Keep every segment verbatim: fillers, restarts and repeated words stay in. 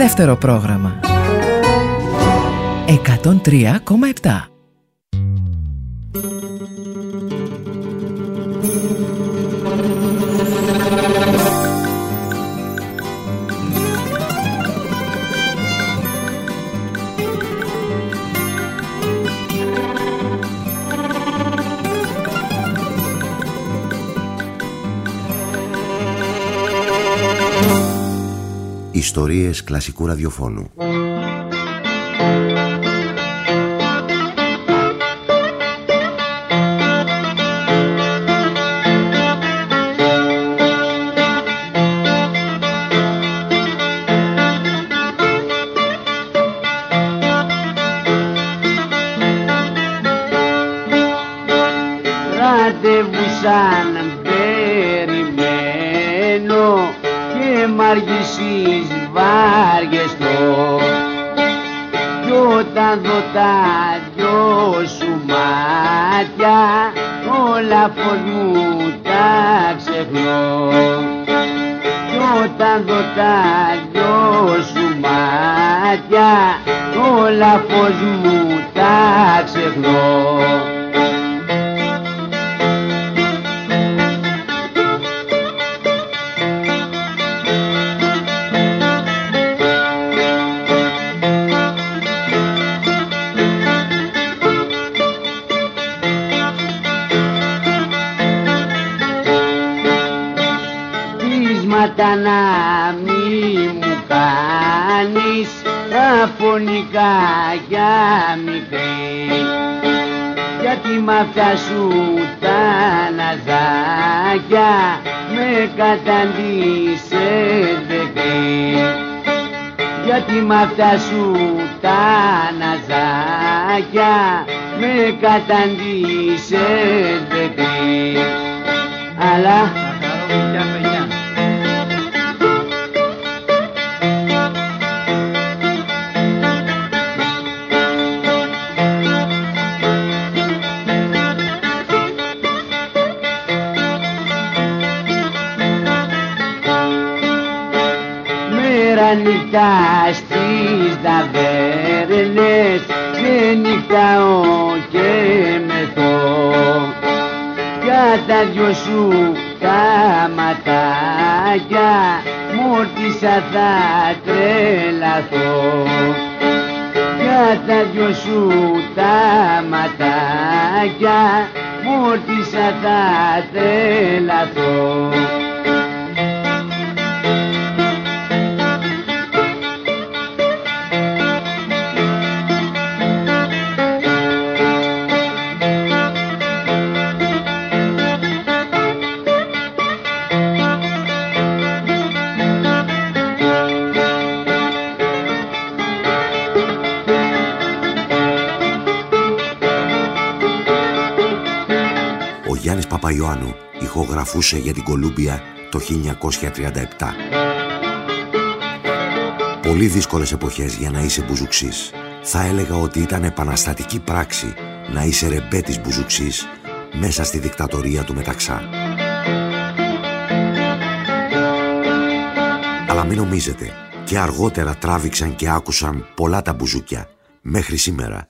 δεύτερο πρόγραμμα. εκατόν τρία κόμμα επτά. Ιστορίες κλασικού ραδιοφώνου. Ραντεβού σαν περιμένω και μ' αργήσεις βάριεστο, κι όταν δω τα δυο σου μάτια όλα φως μου τα ξεχνώ, κι όταν δω τα δυο σου μάτια όλα φως μου τα ξεχνώ. Να μη μου κάνεις τα φωνικά για μικρή, γιατί μ' αυτά σου τα ναζάκια με καταντήσες δεκτή, γιατί μ' αυτά σου τα ναζάκια με καταντήσες δεκτή. Αλλά νύχτα στις ταβέρνες ξενυχτάω και μεθώ, για τα δυο σου τα ματάκια μόρτισα θα τρελαθώ, για τα δυο σου τα ματάκια μόρτισα θα τρελαθώ. Γιάννης Παπαϊωάννου ηχογραφούσε για την Κολούμπια το χίλια εννιακόσια τριάντα επτά. Πολύ δύσκολες εποχές για να είσαι μπουζουξής. Θα έλεγα ότι ήταν επαναστατική πράξη να είσαι ρεμπέτης μπουζουξής μέσα στη δικτατορία του Μεταξά. Αλλά μην νομίζετε, και αργότερα τράβηξαν και άκουσαν πολλά τα μπουζούκια μέχρι σήμερα.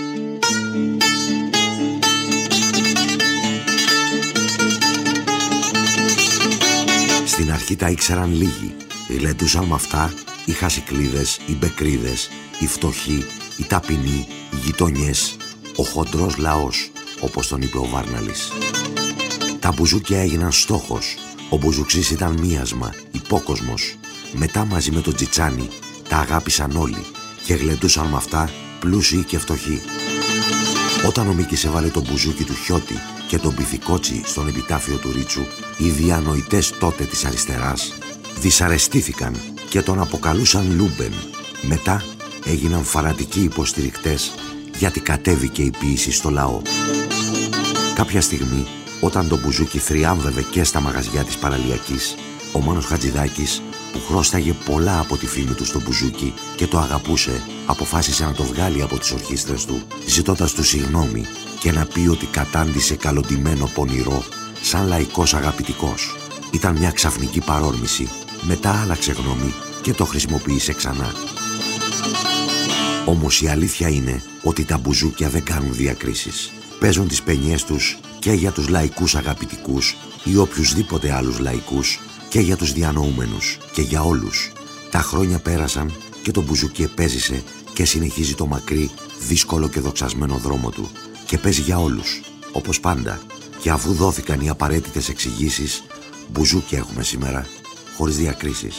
Στην αρχή τα ήξεραν λίγοι. Γλεντούσαν με αυτά οι χασικλίδες, οι μπεκρίδες, οι φτωχοί, οι ταπεινοί, οι γειτονιές, ο χοντρός λαός, όπως τον είπε ο Βάρναλης. Τα μπουζούκια έγιναν στόχος. Ο μπουζουξής ήταν μίασμα, υπόκοσμος. Μετά μαζί με τον Τζιτσάνι τα αγάπησαν όλοι και γλεντούσαν με αυτά πλούσιοι και φτωχοί. Όταν ο Μίκης έβαλε τον μπουζούκι του Χιώτη και τον Πιθηκότσι στον επιτάφιο του Ρίτσου, οι διανοητές τότε της αριστεράς δυσαρεστήθηκαν και τον αποκαλούσαν Λούμπεν. Μετά έγιναν φανατικοί υποστηρικτές γιατί κατέβηκε η ποίηση στο λαό. Κάποια στιγμή, όταν το μπουζούκι θριάμβευε και στα μαγαζιά της παραλιακής, ο Μάνος Χατζηδάκης, που χρώσταγε πολλά από τη φήμη του στο μπουζούκι και το αγαπούσε, αποφάσισε να το βγάλει από τις ορχήστρες του, ζητώντας του συγγνώμη και να πει ότι κατάντησε καλοντημένο πονηρό σαν λαϊκός αγαπητικός. Ήταν μια ξαφνική παρόρμηση. Μετά άλλαξε γνώμη και το χρησιμοποίησε ξανά. Όμως η αλήθεια είναι ότι τα μπουζούκια δεν κάνουν διακρίσεις. Παίζουν τις παινιές τους και για τους λαϊκούς αγαπητικούς ή οποιουσδήποτε άλλους λαϊκούς και για τους διανοούμενους και για όλους. Τα χρόνια πέρασαν και το μπουζούκι επέζησε και συνεχίζει το μακρύ, δύσκολο και δοξασμένο δρόμο του και παίζει για όλους, όπως πάντα. Και αφού δόθηκαν οι απαραίτητες εξηγήσεις, μπουζούκια έχουμε σήμερα, χωρίς διακρίσεις.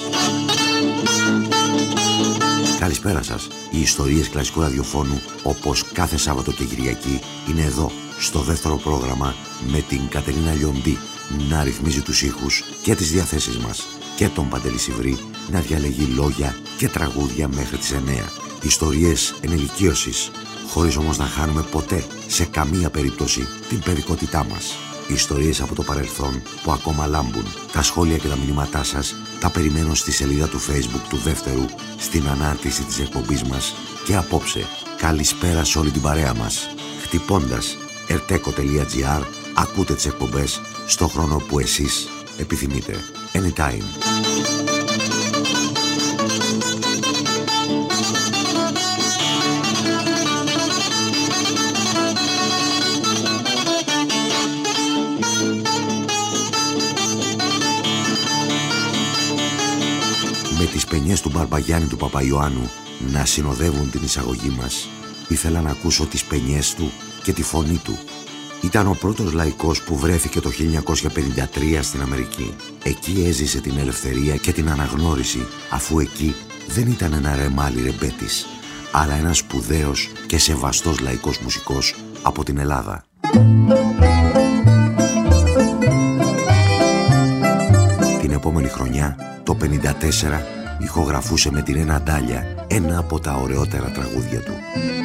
Καλησπέρα σας. Οι ιστορίες κλασικού ραδιοφώνου, όπως κάθε Σάββατο και Κυριακή, είναι εδώ, στο δεύτερο πρόγραμμα, με την Κατερίνα Λιοντή να ρυθμίζει τους ήχους και τις διαθέσεις μας και τον Παντελή Σιβρή να διαλέγει λόγια και τραγούδια μέχρι τις εννέα. Ιστορίες ενηλικίωσης, χωρίς όμως να χάνουμε ποτέ, σε καμία περίπτωση, την παιδικότητά μας. Ιστορίες από το παρελθόν που ακόμα λάμπουν. Τα σχόλια και τα μηνύματά σας τα περιμένω στη σελίδα του Facebook του Δεύτερου, στην ανάρτηση της εκπομπής μας. Και απόψε, καλησπέρα σε όλη την παρέα μας. Χτυπώντας ερτέκο τελεία τζι άρ, ακούτε τις εκπομπές στο χρόνο που εσείς επιθυμείτε. Anytime. Με τις παινιές του Μπαρμπαγιάννη του Παπαϊωάννου να συνοδεύουν την εισαγωγή μας, ήθελα να ακούσω τις παινιές του και τη φωνή του. Ήταν ο πρώτος λαϊκός που βρέθηκε το χίλια εννιακόσια πενήντα τρία στην Αμερική. Εκεί έζησε την ελευθερία και την αναγνώριση, αφού εκεί δεν ήταν ένα ρεμάλι ρεμπέτης, αλλά ένας σπουδαίος και σεβαστός λαϊκός μουσικός από την Ελλάδα. Την επόμενη χρονιά, το πενήντα τέσσερα, ηχογραφούσε με την Ένα Ντάλια ένα από τα ωραιότερα τραγούδια του.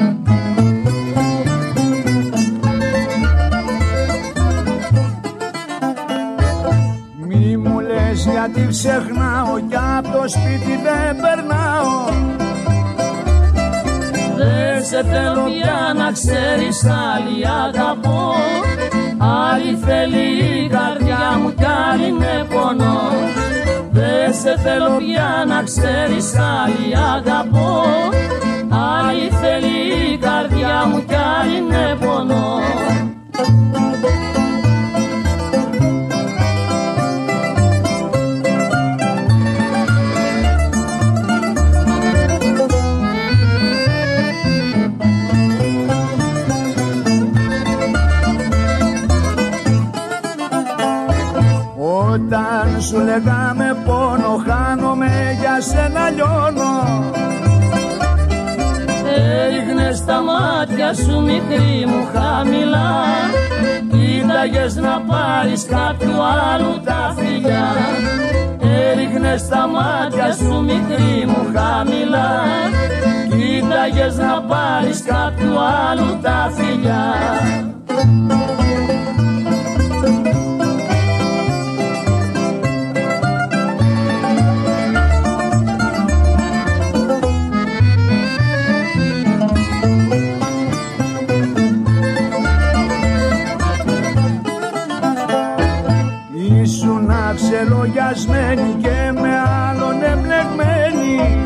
Μη μου λες γιατί ξεχνάω κι απ' το σπίτι δεν περνάω. Δεν σε θέλω πια να ξέρεις, άλλη αγαπώ. Άλλη θέλει η καρδιά μου κι άλλη με πονώ. Δεν σε θέλω πια να ξέρεις, άλλη αγαπώ. Άλλη θέλει η καρδιά μου κι άλλη με πονώ. Όταν σου λέγαμε πόνο, χάνομαι, για σένα λιώνω. Έριχνες τα μάτια σου μικρή μου χαμηλά, κοίταγες να πάρεις κάποιου άλλου τα φιλιά. Έριχνες τα μάτια σου μικρή μου χαμηλά, κοίταγες να πάρεις κάποιου άλλου τα φιλιά. Ξελογιασμένη και με άλλον εμπλεγμένη.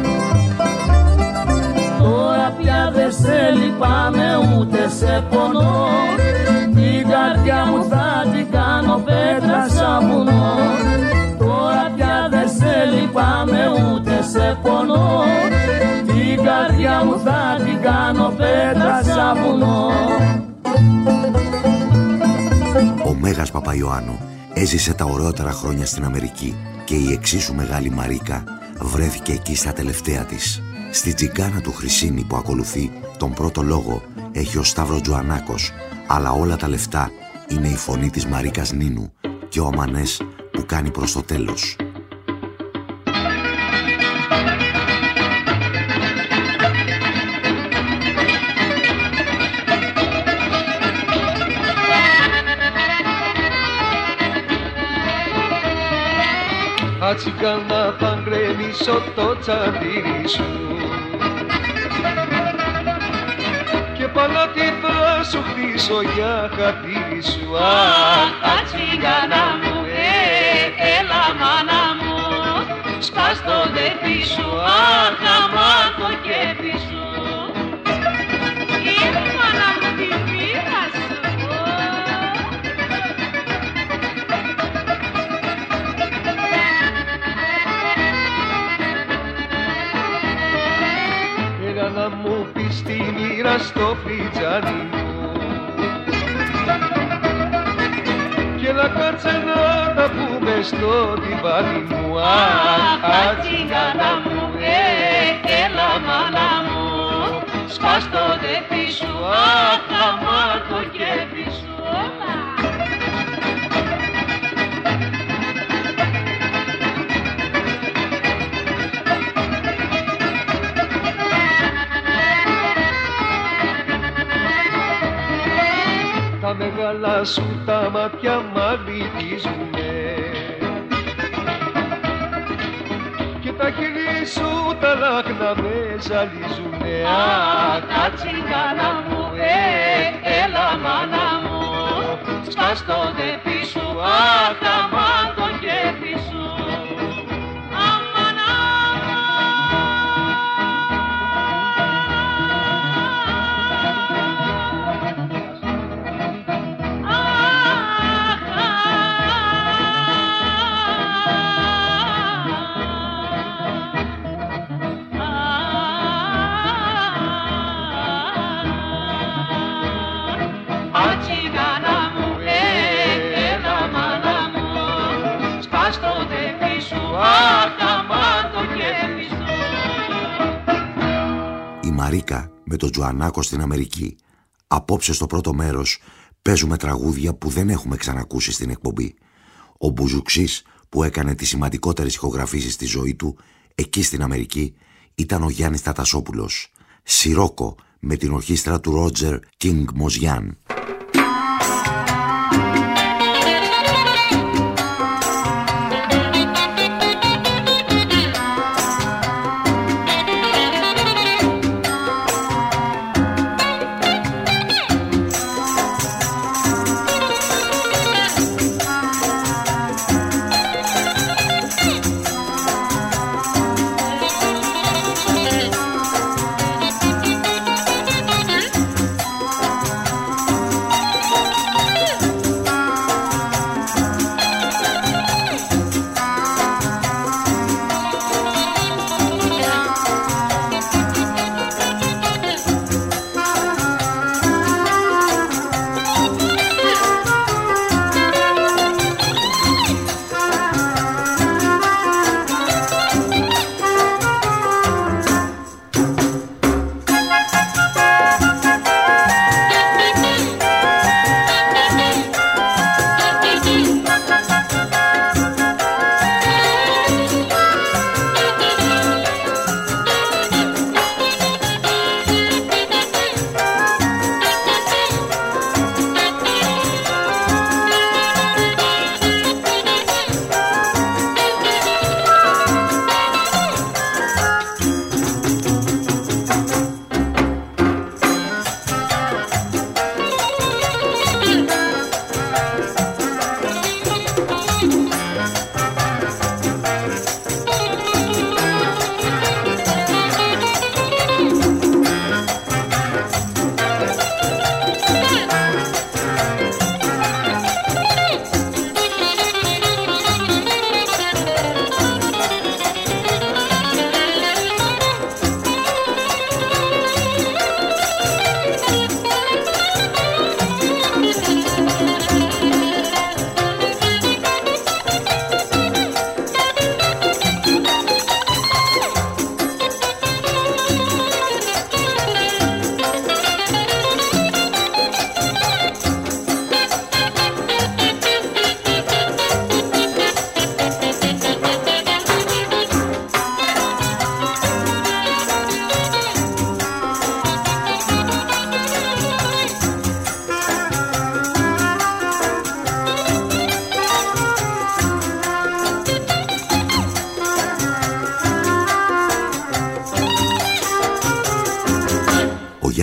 Τώρα πια δεν σε λυπάμαι ούτε σε πονώ. Την καρδιά μου θα την κάνω πέτρα σαν βουνό. Τώρα πια δεν σε λυπάμαι ούτε σε πονώ. Την καρδιά μου θα την κάνω πέτρα σαν βουνό. Ο Μέγας Παπαϊωάννου έζησε τα ωραιότερα χρόνια στην Αμερική και η εξίσου μεγάλη Μαρίκα βρέθηκε εκεί στα τελευταία της. Στη τζιγκάνα του Χρυσίνη που ακολουθεί τον πρώτο λόγο έχει ο Σταύρος Τζουανάκος, αλλά όλα τα λεφτά είναι η φωνή της Μαρίκας Νίνου και ο αμανές που κάνει προς το τέλος. Ατσικάνα θα γκρεμίσω το τσαντήρι σου και παλάτι θα σου χτίσω για χατήρι σου. Αχ, ατσικάνα μου, ε, έλα μάνα μου, σπάς το δεφί κέφι σου, αχ, αμάν το κέφι σου. Ήρθα να μου τη βίδα σου. Έλα να μου πεις τη μοίρα στο φλιτζάνι μου και να κάτσε να τα πούμε στο τυβάνι μου. Αχ, τσιγκάνα μου, ε, έλα μάνα μου, σπάς το δεφί σου, αχ, αμάν το κέφι σου. Τα μεγάλα σου τα μάτια μ' αλυτίζουνε και τα χείλη σου τα λάχνα με ζαλίζουνε. Αχ, τσιγκάνα μου, ε, έλα μάνα μου, σπάς το δεφί σου, αχ, αμάν το κέφι σου. Η Μαρίκα με τον Τζοανάκο στην Αμερική. Απόψε στο πρώτο μέρος παίζουμε τραγούδια που δεν έχουμε ξανακούσει στην εκπομπή. Ο Μπουζουξής που έκανε τις σημαντικότερες ηχογραφήσεις στη ζωή του εκεί στην Αμερική ήταν ο Γιάννης Τατασόπουλος. Σιρόκο με την ορχήστρα του Ρότζερ Κίνγκ Μοζιάν.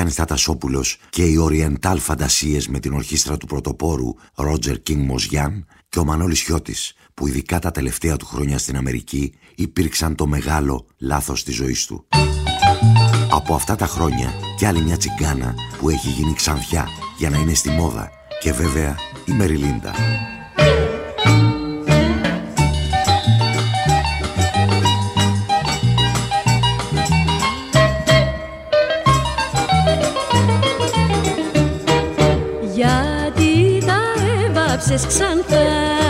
Γιάννης Τατασόπουλος και οι Oriental Φαντασίες με την ορχήστρα του πρωτοπόρου Roger King Mosgian και ο Μανώλης Χιώτης, που ειδικά τα τελευταία του χρόνια στην Αμερική υπήρξαν το μεγάλο λάθος της ζωής του. Από αυτά τα χρόνια κι άλλη μια τσιγκάνα που έχει γίνει ξανθιά για να είναι στη μόδα, και βέβαια η Μεριλίντα. Γιατί τα έβαψες ξανθά,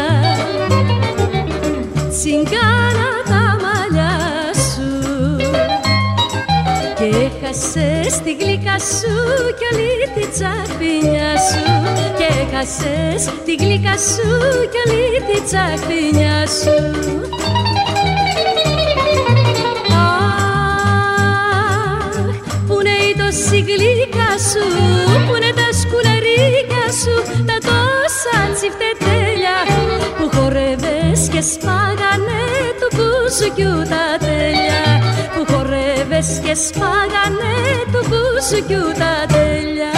τσιγκάνα τα μαλλιά σου, και έχασες τη γλυκά σου κι όλη τη τσαχπινιά σου, και έχασες τη γλυκά σου κι όλη τη τσαχπινιά σου. Αχ, που είναι η τόση γλυκά σου, που είναι τα σκουλαρίκια σου, τα τόσα τσιφτετέλια που χορεύες και σπάγανε του μπουζουκιού τα τέλεια, που χορεύες και σπάγανε του μπουζουκιού τα τέλεια.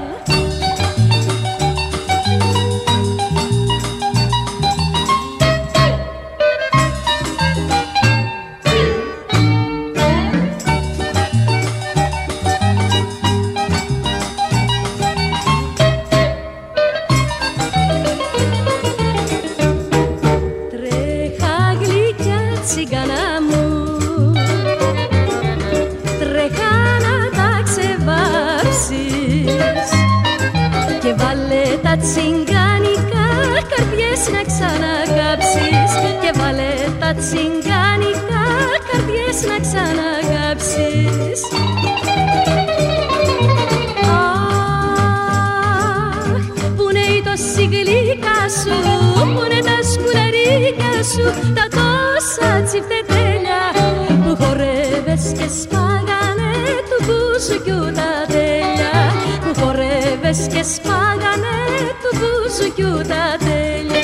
Τσιγκάνικα καρδιές να ξαναγάψεις, και βάλε τα τσιγκάνικα καρδιές να ξαναγάψεις. Αχ, που είναι η τόση γλυκά σου, που είναι τα σκουλαρίκια σου, τα τόσα τσιφτετέλια που χορεύες και σπάγανε του μπουζουκιού τα τέλεια, που χορεύες και σπάγανε του μπουζουκιού τα τέλεια.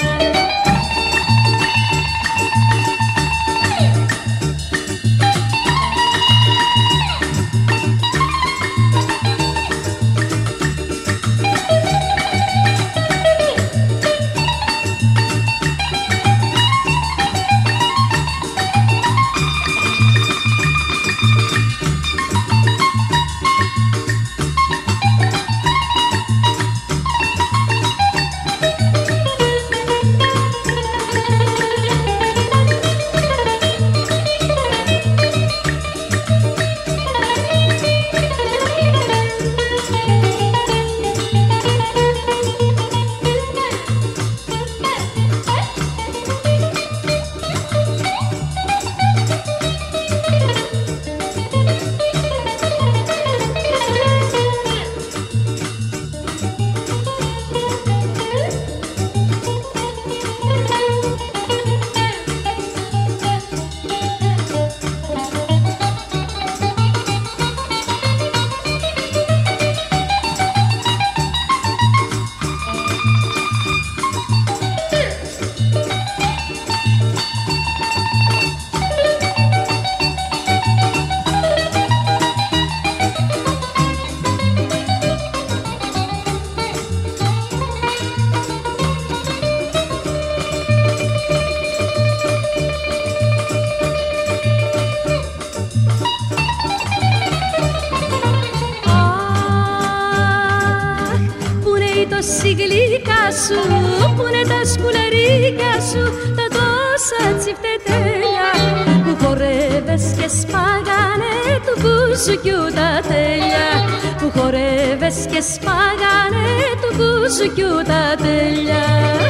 τόση γλυκά σου, που είναι τα σκουλαρίκια σου, τα τόσα τσιφτετέλια που χορεύες και σπάγανε του μπουζουκιού τα τέλεια, που χορεύες και σπάγανε του μπουζουκιού τα τέλεια.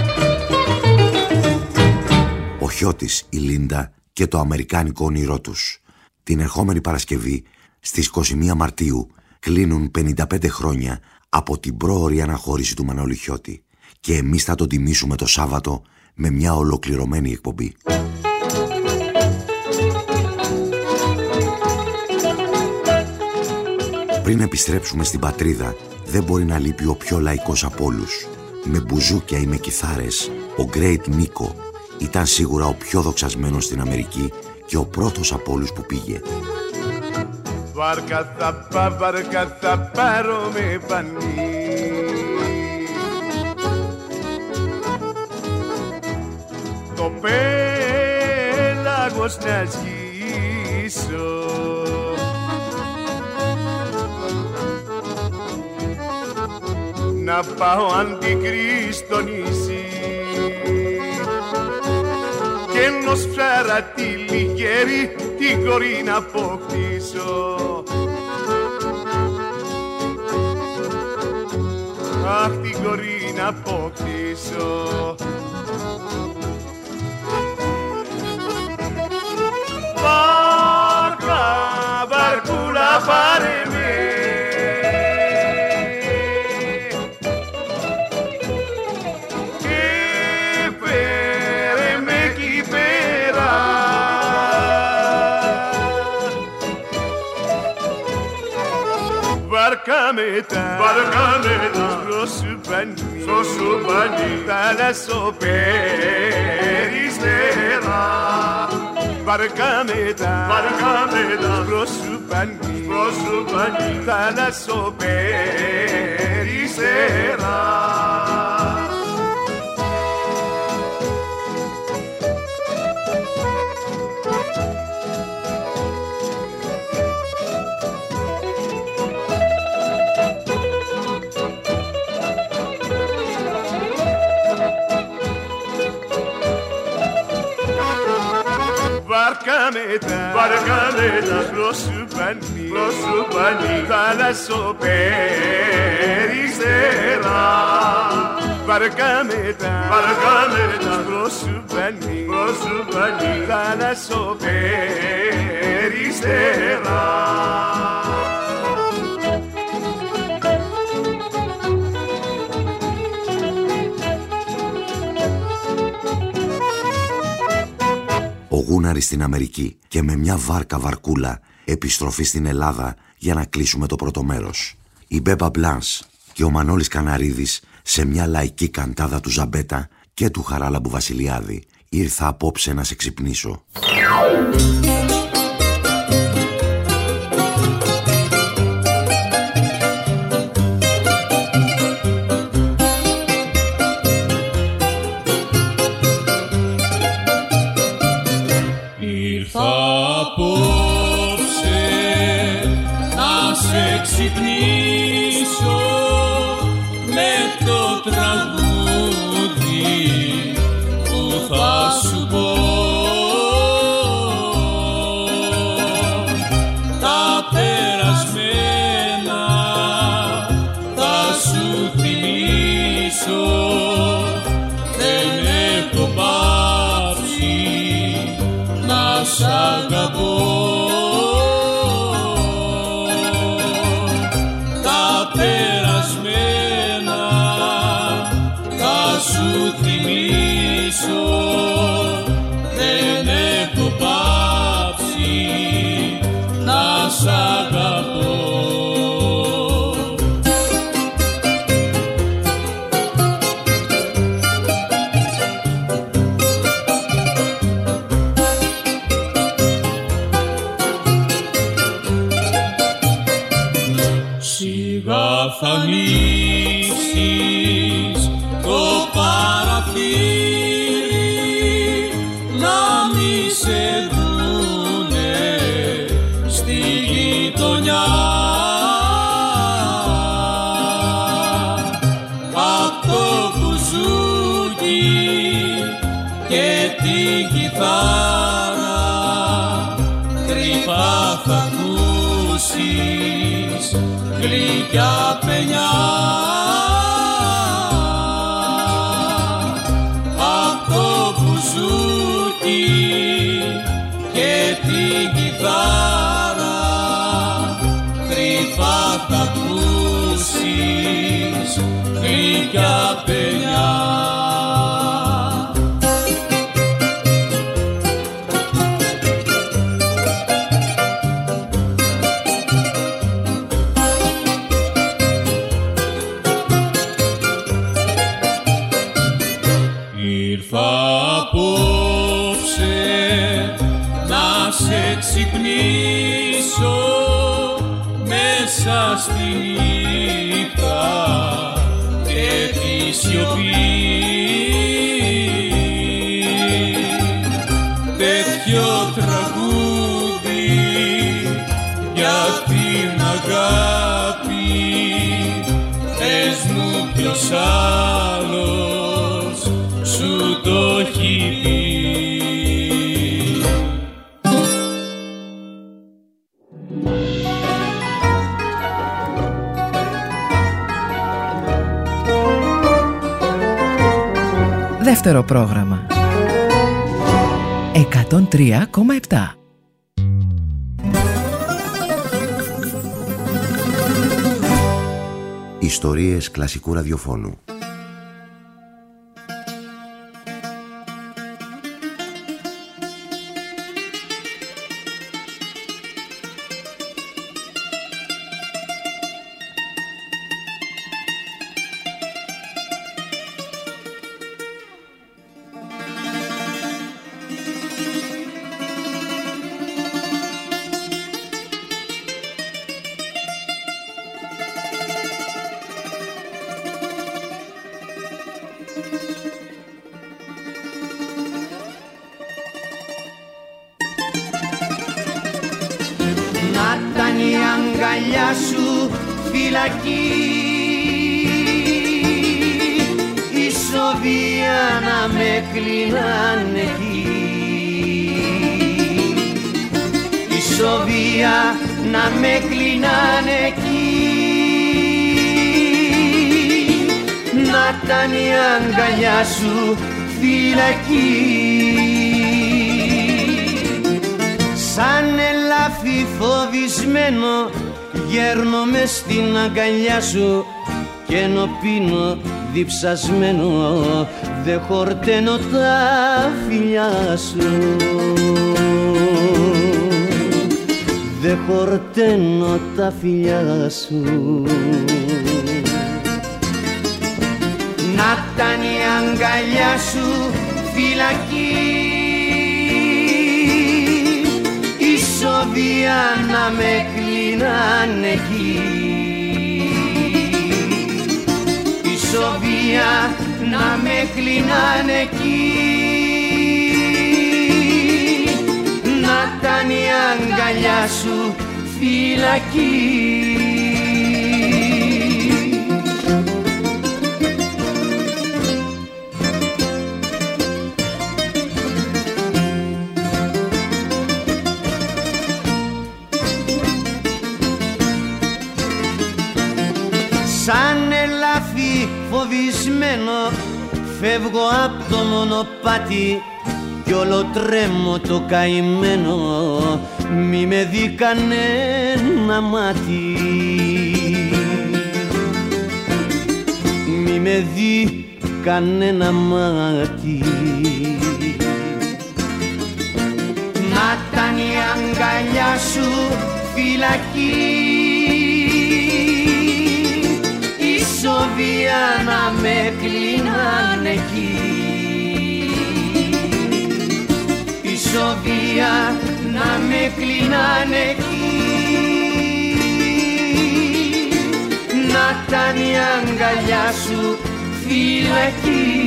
Ο Χιώτης, η Λίντα και το αμερικάνικο όνειρό τους. Την ερχόμενη Παρασκευή στις είκοσι μία Μαρτίου κλείνουν πενήντα πέντε χρόνια από την πρόωρη αναχώρηση του Μανώλη Χιώτη και εμείς θα τον τιμήσουμε το Σάββατο με μια ολοκληρωμένη εκπομπή. Πριν επιστρέψουμε στην πατρίδα, δεν μπορεί να λείπει ο πιο λαϊκός από όλους. Με μπουζούκια ή με κιθάρες, ο Great Nico ήταν σίγουρα ο πιο δοξασμένος στην Αμερική και ο πρώτος από όλους που πήγε. Βάρκα θα πά, βάρκα θα πάρω με πανί. Το πέλαγος να σγήσω, να πάω αντικρίστο νησί και ενός ψάρα τη λιγέρη την κορή να αποκτήσω. Αχ, την κορή να αποκτήσω. Βάρκα, βαρκούλα πάρε με και φέρε με εκεί πέρα. Βάρκα μετά, βάρκα μετά στο σουπανί, στο σουπανί θάλασσο περιστερά. Βάρκα μετά, βάρκα μετά προσουπανί, προσουπανί θάλασσο περιστερά. Βάρκα μετά, βάρκα μετά προσουπανί, προσουπανί θάλασσο περιστερά. Βάρκα μετά, βάρκα μετά προσουπανί, προσουπανί θάλασσο περιστερά. Ο Γούναρης στην Αμερική και με μια βάρκα βαρκούλα επιστροφή στην Ελλάδα για να κλείσουμε το πρώτο μέρος. Η Μπέμπα Μπλάνς και ο Μανώλης Καναρίδης σε μια λαϊκή καντάδα του Ζαμπέτα και του Χαράλαμπου Βασιλιάδη. Ήρθα απόψε να σε ξυπνήσω. Ξυπνήσω με το τραγούδι που θα σου πω. Τα περασμένα θα σου θυμίσω. Δεν έχω πάψει να σ' αγαπώ. Περασμένα θα σου θυμίσω. Δεν έχω πάψει να σ' αγαπώ. Σιγά θα ανοίξεις το παραθύρι να μη σε δούνε στη γειτονιά. Απ' το μπουζούκι και την κιθάρα κρυφά θα ακούσεις γλυκιά παινιά. Απ' το μπουζούκι και την κιθάρα κρυφά θα ακούσεις γλυκιά παινιά. Απόψε να σε ξυπνήσω μέσα στη νύχτα και τη σιωπή. Τέτοιο τραγούδι για την αγάπη, πες μου ποιος άλλος σου το έχει πει. Δεύτερο πρόγραμμα εκατόν τρία κόμμα επτά. Ιστορίες κλασικού ραδιοφώνου. Σου φυλακή, η Σοβία να με κλείναν εκεί, η Σοβία να με κλείναν εκεί, να ήταν η αγκαλιά σου φυλακή. Σαν ελάφι φοβισμένο γέρνω μες στην αγκαλιά σου και ενώ πίνω διψασμένο δε χορταίνω τα φιλιά σου, δε χορταίνω τα φιλιά σου. Να ήταν η αγκαλιά σου φυλακή, η Σοβία να με κλείναν εκεί, η Σοβία να με κλείναν εκεί, να ήταν η αγκαλιά σου φυλακή. Σαν ελάφι φοβισμένο φεύγω απ' το μονοπάτι κι όλο τρέμω το καημένο, μη με δει κανένα μάτι, μη με δει κανένα μάτι. Να ήταν η αγκαλιά σου φυλακή, η Σοβία να με κλείναν εκεί, η Σοβία να με κλείναν εκεί, να ήταν η αγκαλιά σου φυλακή.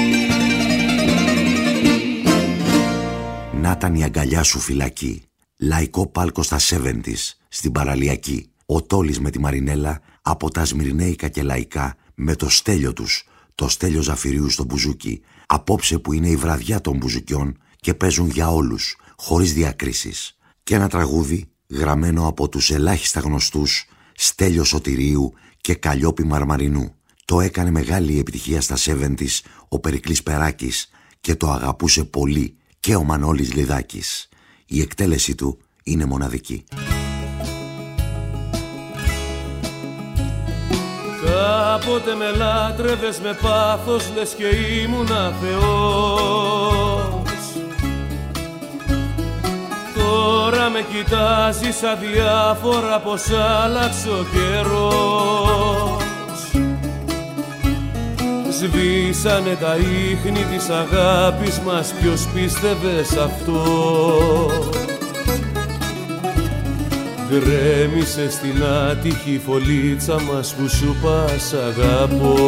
Να ήταν η αγκαλιά σου φυλακή. Λαϊκό πάλκο στα εβδομήντα στην παραλιακή. Ο Τόλης με τη Μαρινέλα από τα Σμυρνέικα και Λαϊκά με το Στέλιο τους, το Στέλιο Ζαφυρίου στο μπουζούκι, απόψε που είναι η βραδιά των μπουζουκιών και παίζουν για όλους, χωρίς διακρίσεις. Και ένα τραγούδι γραμμένο από τους ελάχιστα γνωστούς Στέλιο Σωτηρίου και Καλλιόπη Μαρμαρινού. Το έκανε μεγάλη επιτυχία στα εβδομήντα ο Περικλής Περάκης και το αγαπούσε πολύ και ο Μανώλης Λιδάκης. Η εκτέλεση του είναι μοναδική. Κάποτε με λάτρευες με πάθος, λες και ήμουνα Θεός. Τώρα με κοιτάζεις αδιάφορα πως άλλαξε ο καιρός. Σβήσανε τα ίχνη της αγάπης μας, ποιος πίστευε σ' αυτό. γκρέμισε στην άτυχη φωλίτσα μας που σου πας αγαπώ.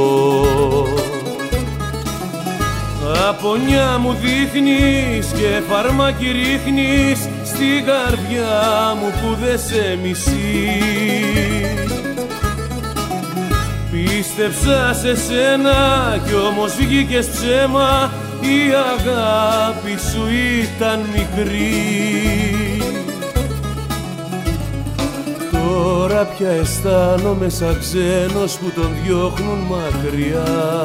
Απονιά μου δείχνεις και φαρμάκι ρίχνεις στην καρδιά μου που δε σε μισεί. Πίστεψα σε σένα κι όμως βγήκες ψέμα, η αγάπη σου ήταν μικρή. Τώρα πια αισθάνομαι σαν ξένος που τον διώχνουν μακριά.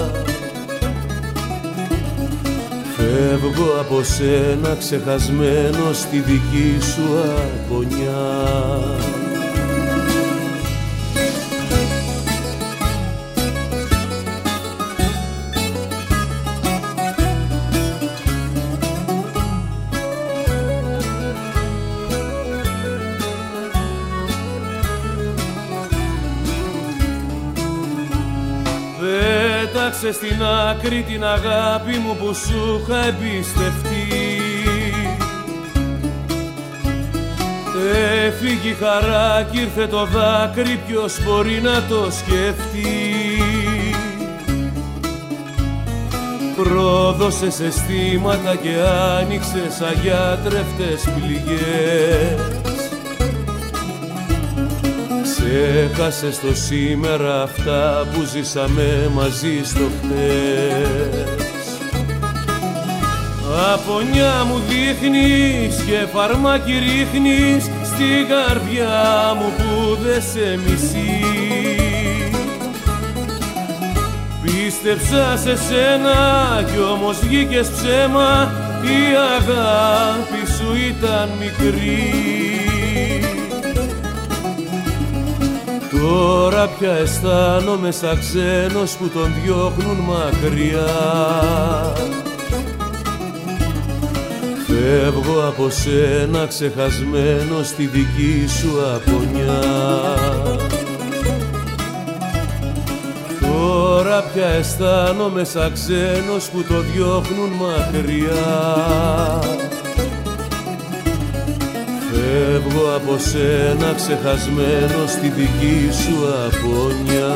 Φεύγω από σένα ξεχασμένος στη δική σου αγωνιά. Πέταξε στην άκρη την αγάπη μου που σου είχα εμπιστευτεί. Έφυγε η χαρά κι ήρθε το δάκρυ, ποιος μπορεί να το σκεφτεί. Πρόδωσες αισθήματα και άνοιξες αγιάτρευτες πληγές. Έχασες το σήμερα αυτά που ζήσαμε μαζί στο χτες. Απονιά μου δείχνεις και φαρμάκι ρίχνεις στην καρδιά μου που δε σε μισεί. Πίστεψα σε σένα κι όμως βγήκες ψέμα, η αγάπη σου ήταν μικρή. Τώρα πια αισθάνομαι σαν ξένος που τον διώχνουν μακριά. Φεύγω από σένα ξεχασμένος στη δική σου απονιά. Τώρα πια αισθάνομαι σαν ξένος που το διώχνουν μακριά. Φεύγω από σένα ξεχασμένο στη δική σου απονιά.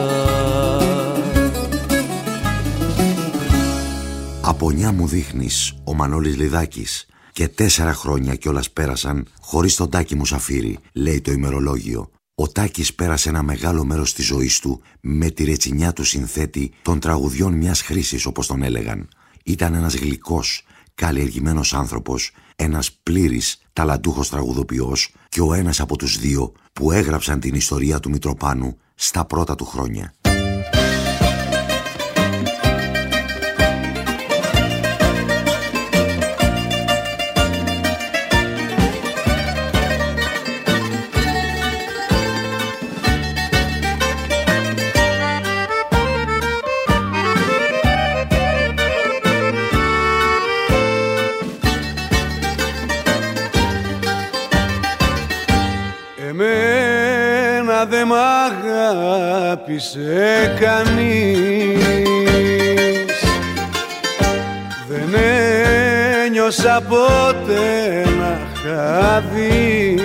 Απονιά μου δείχνεις, ο Μανώλης Λιδάκης. Και τέσσερα χρόνια κιόλας πέρασαν χωρίς τον Τάκη Μουσαφίρη, λέει το ημερολόγιο. Ο Τάκης πέρασε ένα μεγάλο μέρος της ζωής του με τη ρετσινιά του συνθέτη των τραγουδιών μιας χρήσης, όπως τον έλεγαν. Ήταν ένας γλυκός, καλλιεργημένος άνθρωπος, ένας πλήρης ταλαντούχος τραγουδοποιός και ο ένας από τους δύο που έγραψαν την ιστορία του Μητροπάνου στα πρώτα του χρόνια. Δε μ' αγάπησε κανείς, δεν ένιωσα ποτέ να είχα δει.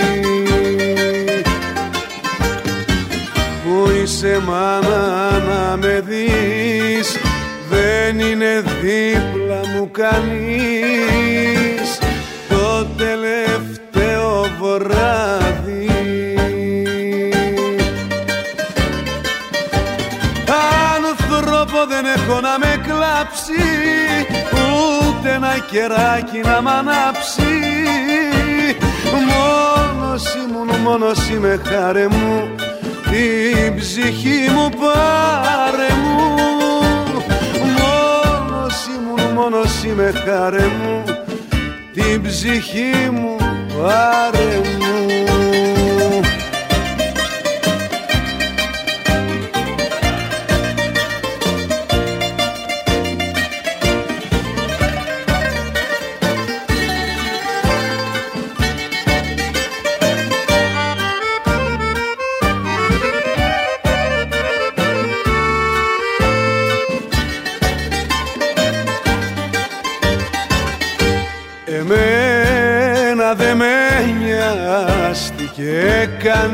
Που είσαι μάνα να με δεις, δεν είναι δίπλα μου κανείς. Το τελευταίο βράδυ δεν έχω να με κλάψει, ούτε ένα κεράκι να μ' ανάψει. Μόνος ήμουν, μόνος είμαι, χάρε μου, την ψυχή μου πάρε μου. Μόνος ήμουν, μόνος είμαι, χάρε μου, την ψυχή μου πάρε μου. Εμένα δε με νοιάστηκε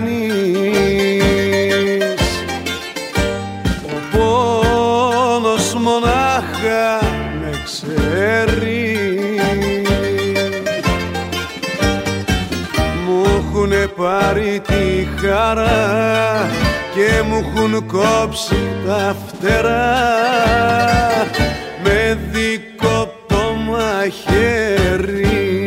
κανείς. Ο πόνος μονάχα με ξέρει, μου έχουνε πάρει τη χαρά και μου έχουν κόψει τα φτερά με δικό το μαχαίρι.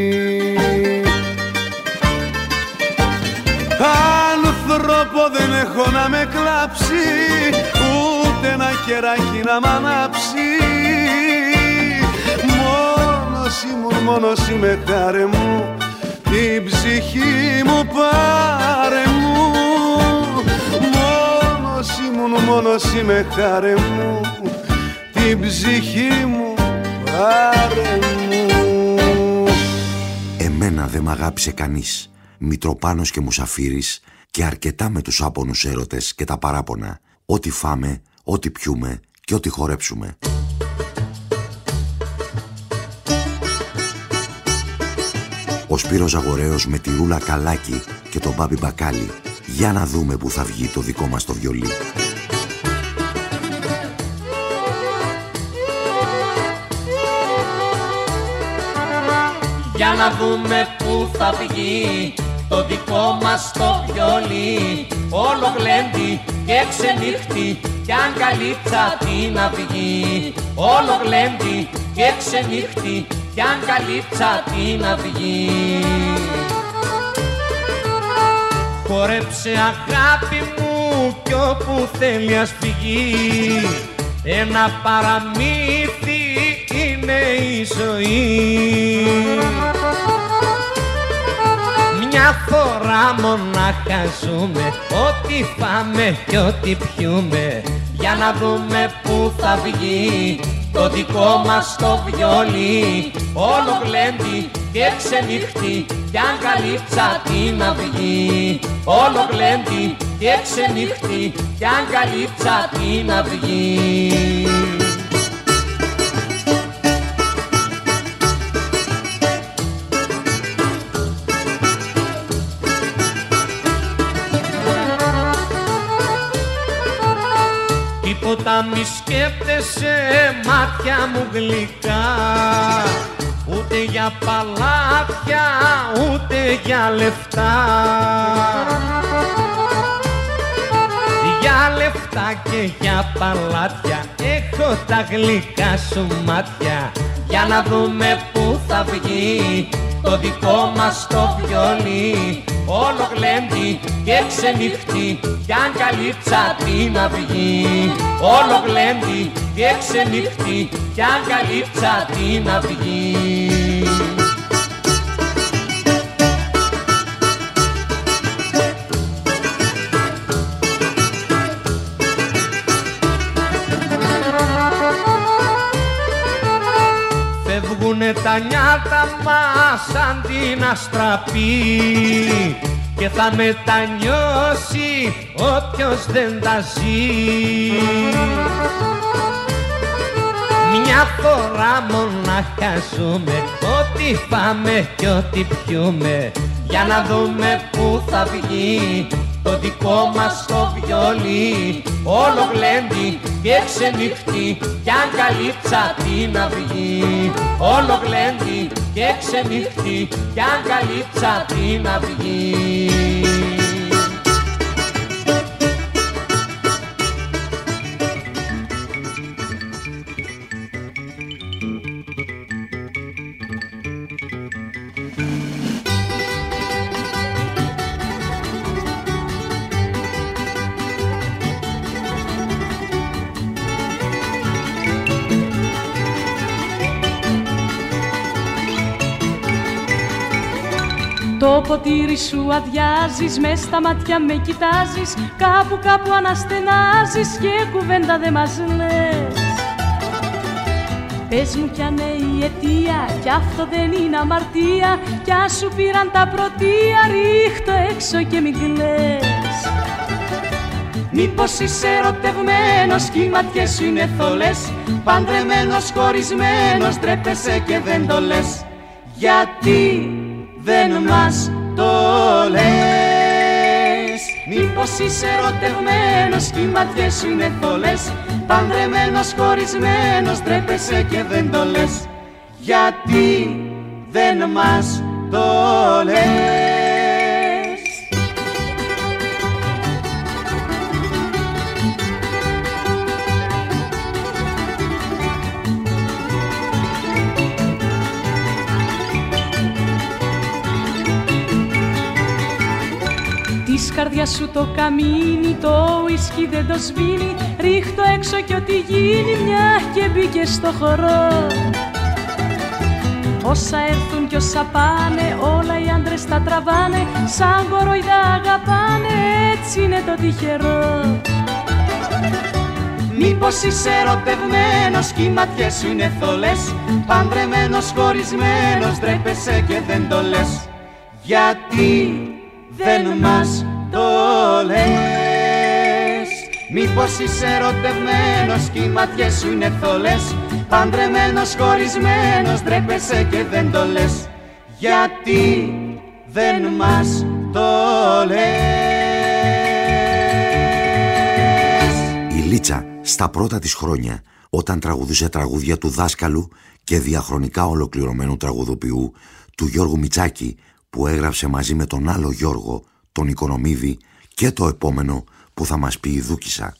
Άνθρωπο δεν έχω να με κλάψει, ούτε ένα κεράκι να μ' ανάψει. Μόνος ήμουν, μόνος είμαι, χάρε μου, την ψυχή μου πάρε μου. Μόνος ήμουν, μόνος είμαι, χάρε μου, την ψυχή μου πάρε μου. Εμένα δεν μ' αγάπησε κανείς, Μητροπάνος και Μουσαφίρης, και αρκετά με τους άπονους έρωτες και τα παράπονα. Ό,τι φάμε, ό,τι πιούμε και ό,τι χορέψουμε. Ο Σπύρος Ζαγορέος με τη Ρούλα Καλάκη και τον Μπάμπη Μπακάλι. Για να δούμε που θα βγει το δικό μας το βιολί. Για να δούμε που θα βγει το δικό μας το βιολί. Όλο γλέντι και ξενύχτη κι αγκαλίτσα την αυγή. Όλο γλέντι και ξενύχτη κι αγκαλίτσα την αυγή. Χορέψε αγάπη μου κι όπου θέλει ας φυγεί. Ένα παραμύθι είναι η ζωή. Μια φορά μονάχα ζούμε, ό,τι φάμε και ό,τι πιούμε. Για να δούμε που θα βγει το δικό μας το βιολί. Όλο γλέντι και ξενύχτη κι αγκαλίτσα την αυγή. Όλο γλέντι και ξενύχτη κι αγκαλίτσα την αυγή. Τίποτα μη σκέπτεσαι μάτια μου γλυκά, ούτε για παλάτια ούτε για λεφτά. Για λεφτά και για παλάτια έχω τα γλυκά σου μάτια. Για να δούμε που θα βγει το δικό μας το βιολί. Όλο γλέντι και ξενύχτη κι αγκαλίτσα την αυγή. Όλο γλέντι και ξενύχτη κι αγκαλίτσα την αυγή. Φεύγουνε τα νιάτα μας σαν την αστραπή και θα μετανιώσει όποιος δεν τα ζει. Μια φορά μονάχα ζούμε, ό,τι φάμε και ό,τι πιούμε. Για να δούμε που θα βγει το δικό μας το βιολί. Όλο γλέντι και ξενύχτη κι αγκαλίτσα την αυγή. Όλο γλέντι και ξενύχτη κι αγκαλίτσα την αυγή. Το ποτήρι σου αδειάζεις, μες στα μάτια με κοιτάζεις, κάπου κάπου αναστενάζεις και κουβέντα δε μας λες. Πες μου κι αν είναι η αιτία, κι αυτό δεν είναι αμαρτία, κι αν σου πήραν τα πρωτεία, ρίχτω έξω και μην κλαις. Μήπως είσαι ερωτευμένος κι οι ματιές σου είναι θολές, παντρεμένος, χωρισμένος, ντρέπεσαι και δεν το λες. Γιατί δεν μας το λες. Μήπως είσαι ερωτευμένος κι οι ματιές σου είναι θολές, παντρεμένος, χωρισμένος, ντρέπεσαι και δεν το λες. Γιατί δεν μας το λες. Της καρδιάς σου το καμίνι, το ουίσκι δεν το σβήνει. Ρίχτω έξω κι ό,τι γίνει, μια και μπήκε στο χορό. Όσα έρθουν κι όσα πάνε, όλα οι άντρες τα τραβάνε. Σαν κοροϊδά αγαπάνε, έτσι είναι το τυχερό. Μήπως είσαι ερωτευμένος κι οι ματιές σου είναι θολές, παντρεμένος, χωρισμένος, ντρέπεσαι και δεν το λες. Γιατί δεν μας το λες. Μήπως είσαι ερωτευμένος κι οι ματιές σου είναι θολές, παντρεμένος, χωρισμένος, ντρέπεσαι και δεν το λες. Γιατί δεν μας το λες. Η Λίτσα στα πρώτα της χρόνια, όταν τραγουδούσε τραγούδια του δάσκαλου και διαχρονικά ολοκληρωμένου τραγουδοποιού του Γιώργου Μητσάκη, που έγραψε μαζί με τον άλλο Γιώργο, τον Οικονομίδη, και το επόμενο που θα μας πει η Δούκισσα.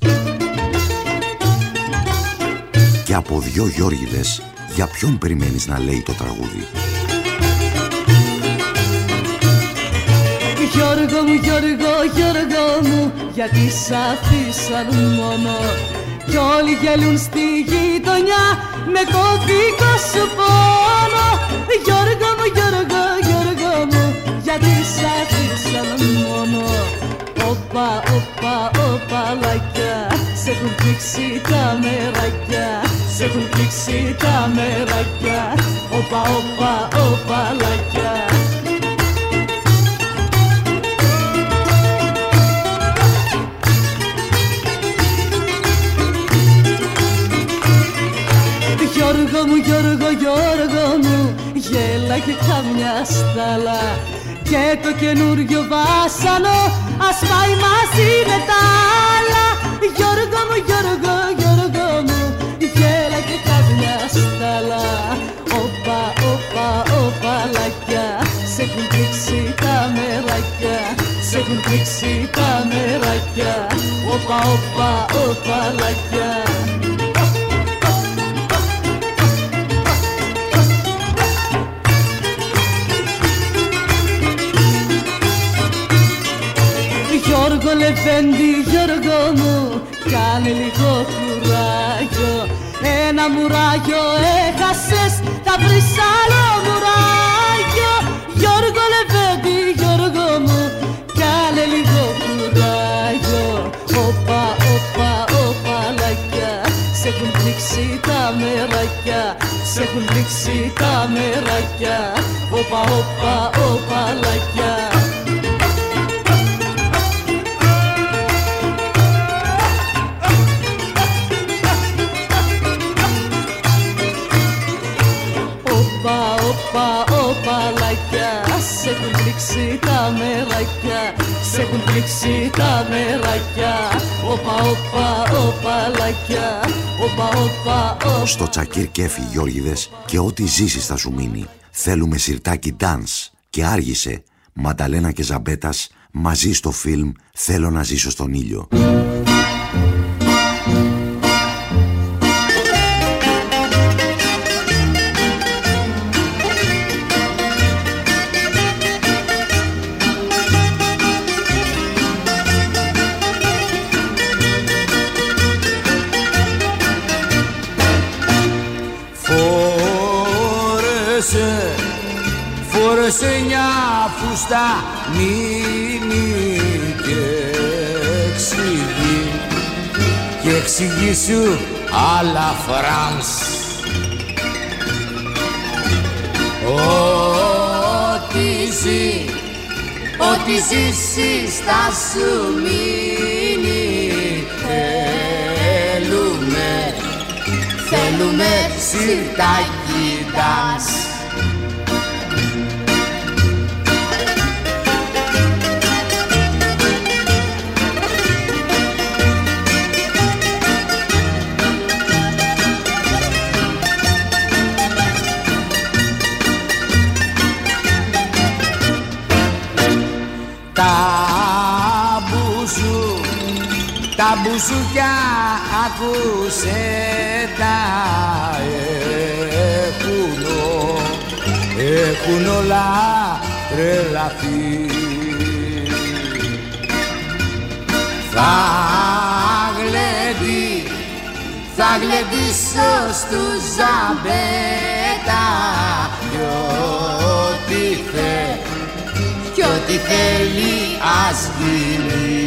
Και από δυο Γιώργηδες, για ποιον περιμένεις να λέει το τραγούδι? Γιώργο μου, Γιώργο, Γιώργο μου, γιατί σ' αφήσαν μόνο. Κι όλοι γελούν στη γειτονιά με κωδικό σου πόνο. Γιώργο μου, Γιώργο, Γιώργο μου, γιατί σ' αφήσαν μόνο. Όπα, όπα, όπα, λακιά, σ' έχουν πλήξει τα μεράκια, σ' έχουν πλήξει τα μεράκια. Όπα, όπα, όπα, λακιά. Γιώργο μου, Γιώργο, Γιώργο μου, γέλα και καμιά στάλα, και το καινούριο βάσανο ας πάει μαζί με τα άλλα. Γιώργο μου, Γιώργο, Γιώργο μου, γέλα και καμιά στάλα. Όπα, όπα, όπα, λακιά, σ' έχουν πλήξει τα μεράκια, σ' έχουν πλήξει τα μεράκια. Όπα, όπα, όπα, λακιά. Γιώργο Λεβέντη, Γιώργο μου, κάνε λίγο κουράγιο. Ένα μουράγιο έχασες, θα βρεις άλλο μουράγιο. Γιώργο Λεβέντη, Γιώργο μου, κάνε λίγο κουράγιο. Όπα, όπα, όπα, λακιά, σ' έχουν πλήξει τα μεράκια, σ' έχουν πλήξει τα μεράκια. Όπα, όπα, όπα, λακιά. Όπα, όπα, λακιά, σ' έχουν πλήξει τα μεράκια, σ' έχουν πλήξει τα μεράκια. Όπα, όπα, όπα, λακιά, όπα, όπα, όπα. Στο Τσακίρ Κέφι, Γιώργηδες, και ό,τι ζήσεις θα σου μείνει. Θέλουμε σιρτάκι dance και άργησε. Μανταλένα και Ζαμπέτας μαζί στο φιλμ «Θέλω να ζήσω στον ήλιο». Φόρεσε μια φούστα μίνι και εξηγεί, και εξηγήσου άλλα Φρανς. Ό,τι ζει, ό,τι ζήσεις θα σου μείνει. Θέλουμε, θέλουμε σιρτάκι dance. τα μπουζούκια ακούσε τα έχουν, έχουν όλα τρελαθεί. Θα γλεντεί, θα γλεντήσω στους ζαμπέτα κι ό,τι θε, κι ό,τι θέλει ας γίνει.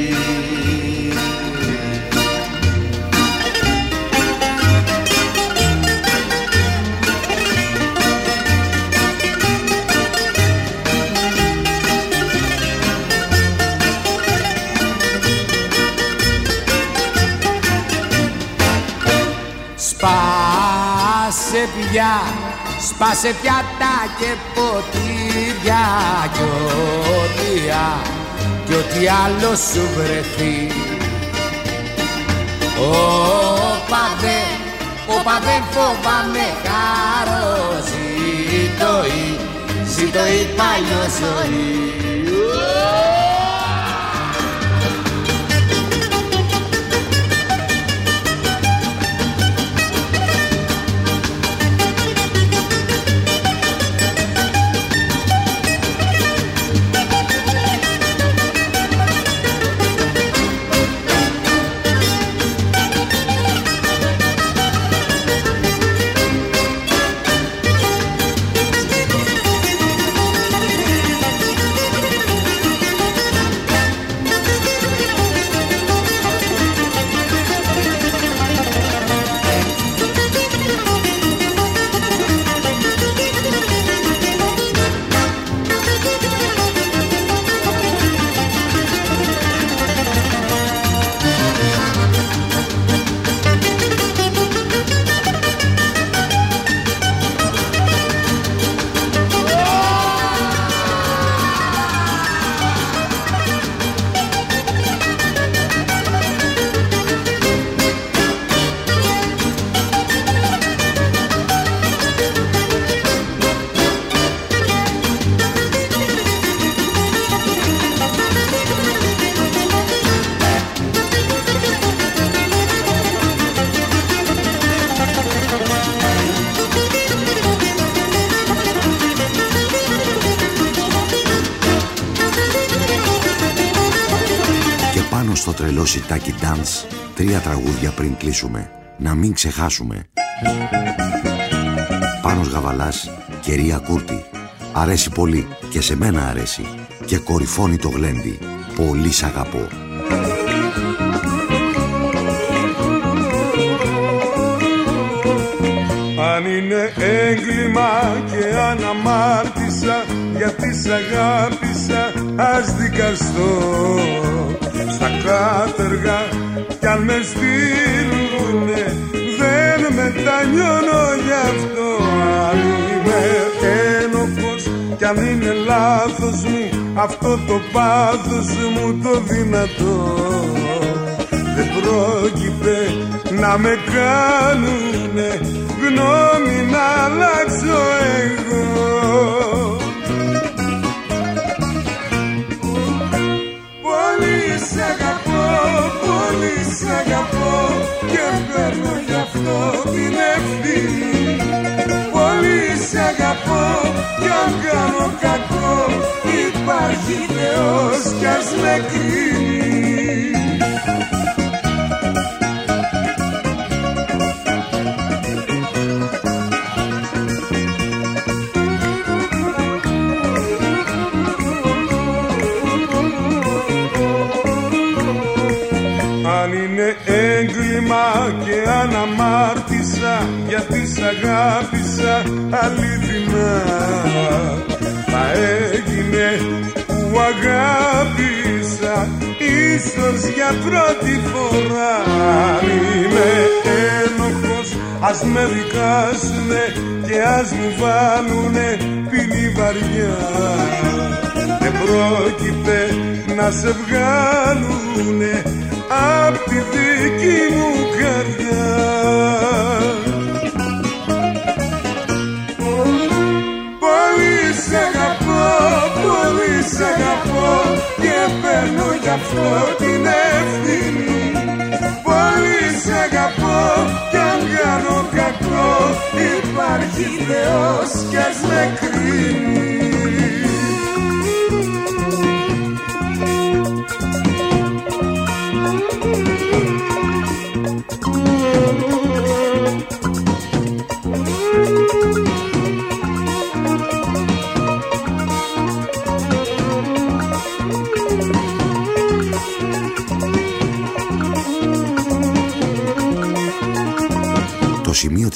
Σπάσε πια, σπάσε πιάτα και ποτήρια κι ό,τι, κι ό,τι άλλο σου βρεθεί. Ω παδέ, ω παδέ φοβάμαι χαρό, ζήτω η, ζήτω η παλιό ζωή. Στο τρελό σιτάκι dance, τρία τραγούδια πριν κλείσουμε, να μην ξεχάσουμε. Πάνος Γαβαλάς και Ρία Κούρτη. Αρέσει πολύ και σε μένα αρέσει. Και κορυφώνει το γλέντι. Πολύ σ' αγαπώ. Αν είναι έγκλημα και αναμάρτησα, γιατί σ' αγάπησα ας δικαστώ στα κάτεργα κι αν με στείλουνε δεν μετανιώνω γι' αυτό. Αν είμαι ένοχος κι αν είναι λάθος μου αυτό το πάθος μου το δυνατό, δεν πρόκειται να με κάνουνε γνώμη να αλλάξω εγώ. Πολύ σ' αγαπώ, πολύ σ' αγαπώ και παίρνω γι' αυτό την ευθύνη. Πολύ σ' αγαπώ κι αν κάνω κακό υπάρχει Θεός κι ας με κρίνει. Αν είναι έγκλημα και αναμάρτησα γιατί σ' αγάπησα αλήθινα, μα έγινε που αγάπησα ίσως για πρώτη φορά. Αν είμαι ένοχος ας με δικάσουνε και ας μου βάλουνε ποινή βαριά, δεν πρόκειται να σε βγάλουνε απ' τη δική μου καρδιά. Πολύ σ' αγαπώ, πολύ σ' αγαπώ και παίρνω γι' αυτό την ευθύνη.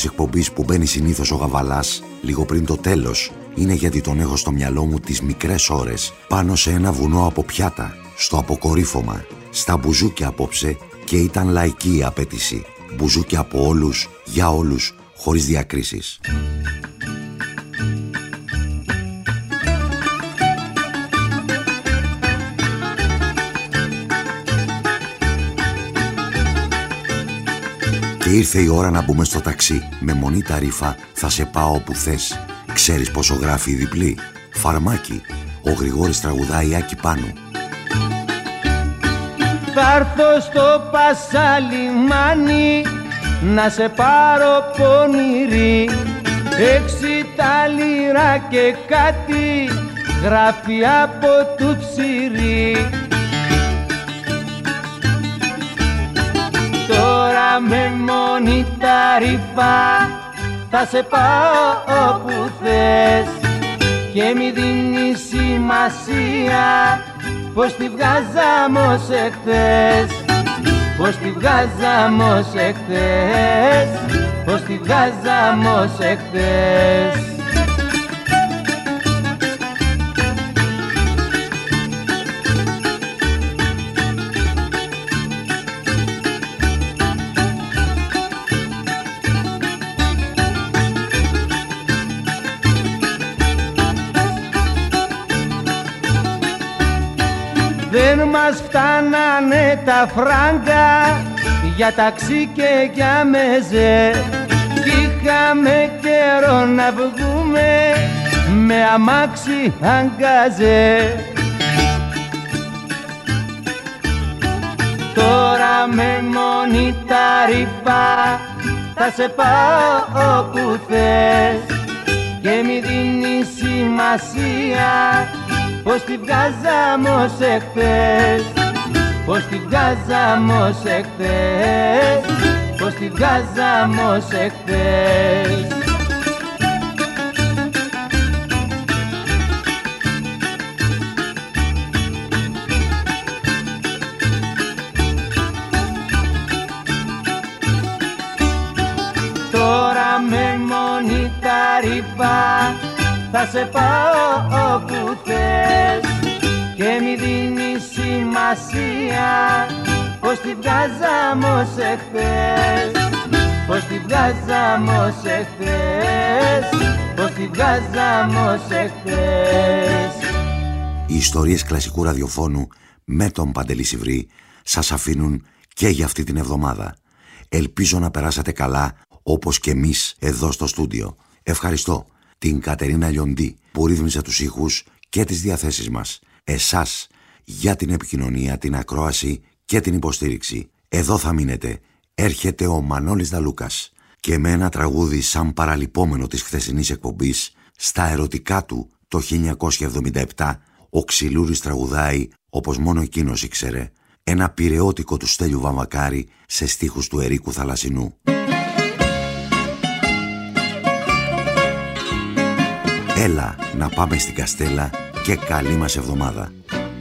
εκπομπής που μπαίνει συνήθως ο Γαβαλάς λίγο πριν το τέλος είναι γιατί τον έχω στο μυαλό μου τις μικρές ώρες πάνω σε ένα βουνό από πιάτα, στο αποκορύφωμα, στα μπουζούκια απόψε, και ήταν λαϊκή η απέτηση. Μπουζούκια από όλους, για όλους, χωρίς διακρίσεις. Και ήρθε η ώρα να μπούμε στο ταξί. Με μονή ταρίφα θα σε πάω όπου θες. Ξέρεις πόσο γράφει η διπλή? Φαρμάκι. Ο Γρηγόρης τραγουδάει Άκη Πάνου. Θα έρθω στο Πασαλιμάνι να σε πάρω πονηρή. Έξι τα λίρα και κάτι γράφει από του ψηρή. Τώρα με μόνη ταρίφα θα σε πάω όπου θες και μη δίνει σημασία πως τη βγάζαμε ως εχθές, πως τη βγάζαμε ως εχθές, πως τη βγάζαμε ως εχθές. Δεν μας φτάνανε τα φράγκα για ταξί και για μεζέ κι είχαμε καιρό να βγούμε με αμάξι αγκαζέ. Τώρα με μόνη ταρίφα θα σε πάω όπου θες και μη δίνει σημασία πως τη βγάζαμε ως εχθές, πως τη βγάζαμε ως εχθές, πως τη βγάζαμε ως εχθές. Τώρα με μόνη ταρίφα θα σε πάω όπου θες και μη δίνει σημασία πως τη βγάζαμε ως εχθές, πως τη βγάζαμε ως εχθές, πως τη βγάζαμε ως εχθές. Οι ιστορίες κλασικού ραδιοφώνου με τον Παντελή Σιβρή σας αφήνουν και για αυτή την εβδομάδα. Ελπίζω να περάσατε καλά όπως και εμείς εδώ στο στούντιο. Ευχαριστώ την Κατερίνα Λιοντή που ρύθμισε τους ήχους και τις διαθέσεις μας. Εσάς για την επικοινωνία, την ακρόαση και την υποστήριξη. Εδώ θα μείνετε. Έρχεται ο Μανώλης Δαλούκας και με ένα τραγούδι σαν παραλυπόμενο της χθεσινής εκπομπής, στα ερωτικά του το χίλια εννιακόσια εβδομήντα επτά, ο Ξυλούρης τραγουδάει όπως μόνο εκείνος ήξερε, ένα πειραιώτικο του Στέλιου Βαμβακάρη σε στίχους του Ερίκου Θαλασσινού. Έλα να πάμε στην Καστέλα και καλή μας εβδομάδα.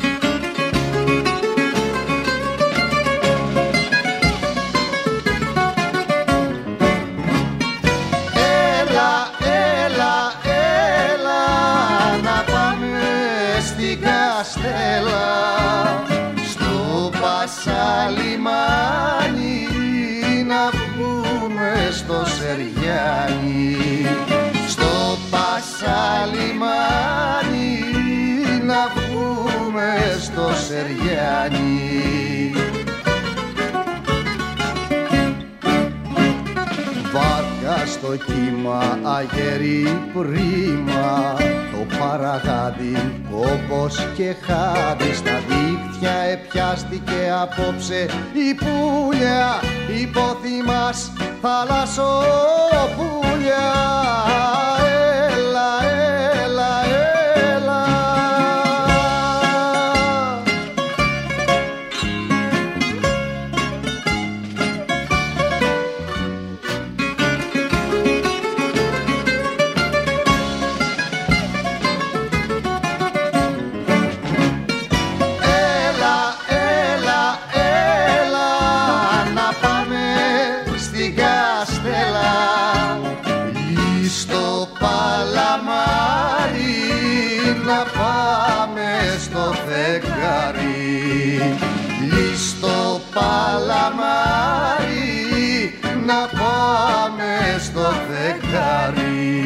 Έλα, έλα, έλα να πάμε στην Καστέλα, στο Πασαλιμάνι να βγούμε στο Σεριάνι, στο Πασαλιμάνι να βγούμε στο Σεριάνι. Βάρκα στο κύμα, αγερή πρίμα, το παραγάδι όπως και χάδι, στα δίχτυα επιάστηκε απόψε η πουλιά, υπόθυμας θαλασσοπούλια. Έλα, έλα, έλα. Έλα, έλα, έλα να πάμε στην Καστέλα, φεγγάρι, λίστο παλαμάρι, να πάμε στο φεγγάρι.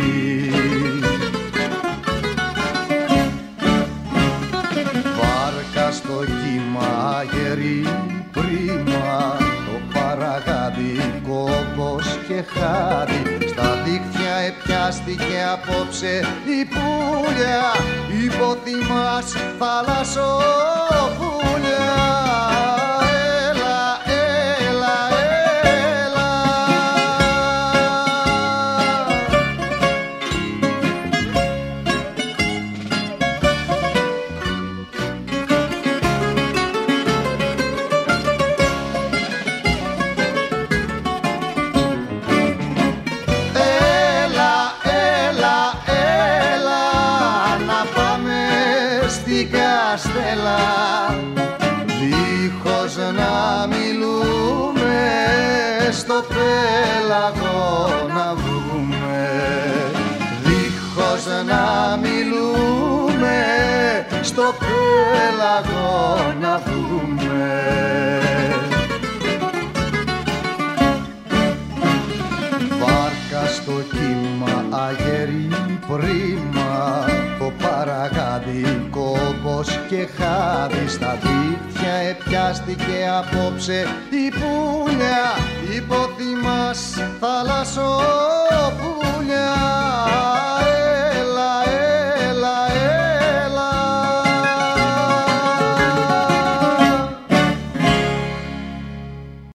Βάρκα στο κύμα γερή πρίμα, το παραγάδι κόμπος και χάδι, στα δίχτυα επιάστηκε απόψε η πουλιά, υποθυμάς θαλασσόπουλια. Έλα, έλα, έλα. Στέλλα, δίχως να μιλούμε, στο πέλαγο να βγούμε. Δίχως να μιλούμε, στο πέλαγο να βγούμε. Βάρκα στο κύμα αγερή πρίμα, το παραγάδι κόμπος και χάδι, στα δίχτυα επιάστηκε απόψε η πουλιά, υποθυμάς θαλασσό.